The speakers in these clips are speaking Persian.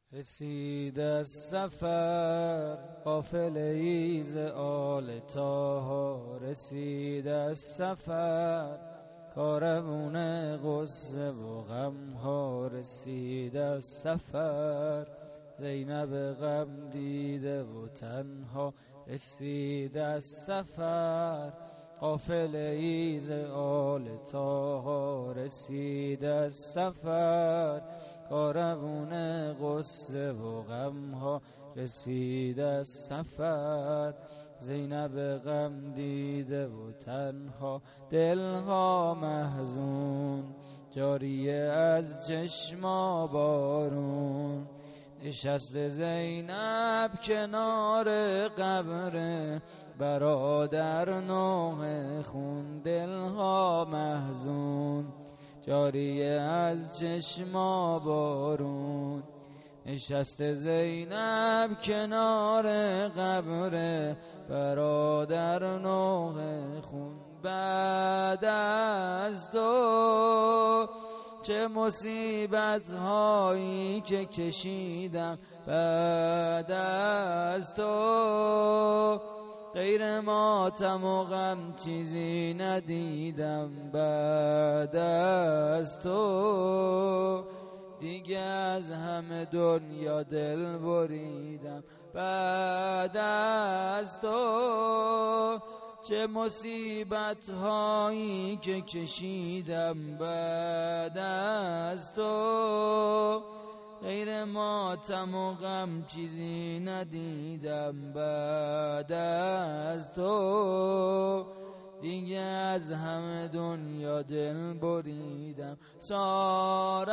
رسید از سفر قافله ای ز آل طاها، رسید از سفر کاروان غصه و غم ها، رسید از سفر زینب غم دیده و تنها، رسید از سفر قافله ای ز آل طاها، رسید از سفر کاروان غصه و غم ها، رسید از سفر زینب غم دیده و تنها، دلها محزون جاریه از چشما بارون، نشست زینب کنار قبر برادر نوح خون، دلها محزون جاریه از چشما بارون، نشست زینب کنار قبر برادر نوح خون. بعد از تو چه مصیبت هایی که کشیدم، بعد از تو غیر ماتم و غم چیزی ندیدم، بعد از تو دیگه از همه دنیا دل بریدم، بعد از تو چه مصیبت هایی که کشیدم، بعد از تو غیر ماتم و غم چیزی ندیدم، بعد از تو دیگه از همه دنیا دل بریدم. سار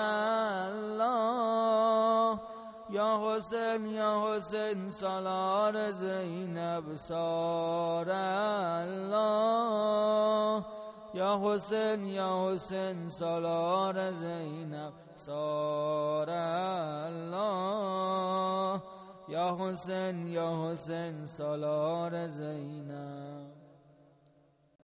الله یا حسین یا حسین سالار زینب، سار الله یا حسین یا حسین سالار زینب، سار الله یا حسین یا حسین سالار زینب.